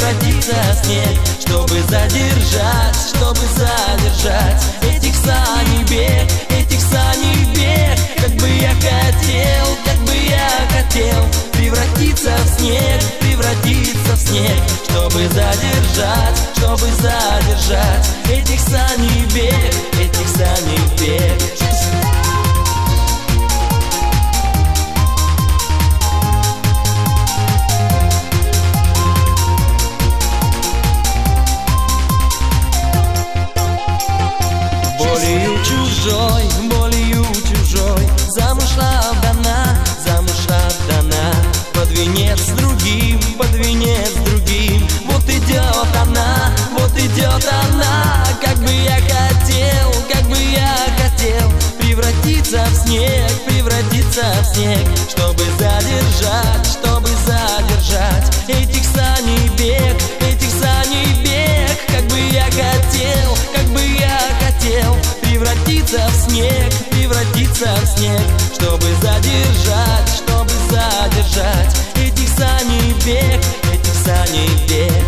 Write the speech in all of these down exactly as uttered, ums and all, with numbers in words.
превратиться в снег, чтобы задержать, чтобы задержать этих саней бег, этих саней бег. Как бы я хотел, как бы я хотел превратиться в снег, превратиться в снег, чтобы задержать, чтобы задержать этих саней бег, этих саней бег. Болью чужой, болью чужой замуж отдана, замуж отдана. Под венец с другим, под венец с другим. Вот идет она, вот идет она. Как бы я хотел, как бы я хотел превратиться в снег, превратиться в снег, чтобы задержать, чтобы задержать этих саней бег, этих саней бег. Как бы я хотел, как бы я хотел превратиться в снег, превратиться в снег, чтобы задержать, чтобы задержать этих саней бег, этих саней бег.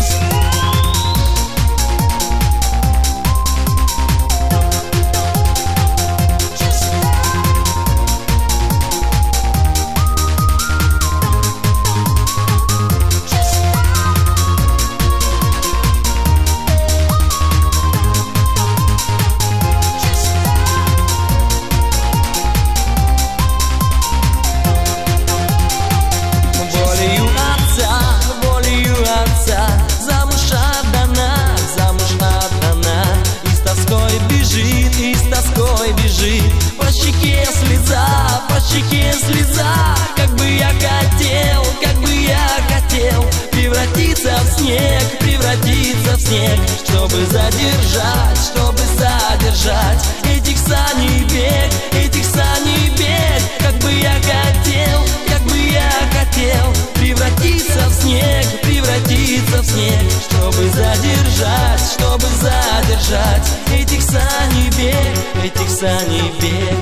По щеке слеза, по щеке слеза. Как бы я хотел, как бы я хотел превратиться в снег, превратиться в снег, чтобы задержать, чтобы задержать этих саней бег, этих саней бег. Как бы я хотел, как бы я хотел превратиться в снег, превратиться в снег, чтобы задержать, чтобы задержать этих саней бег, этих саней бег.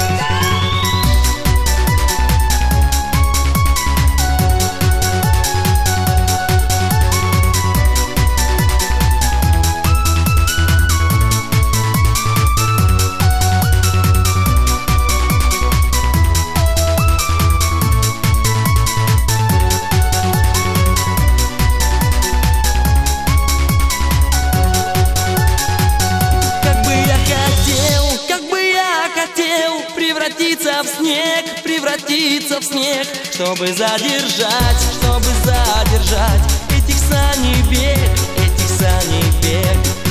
Превратиться в снег, превратиться в снег, чтобы задержать, чтобы задержать этих саней бег, этих саней бег.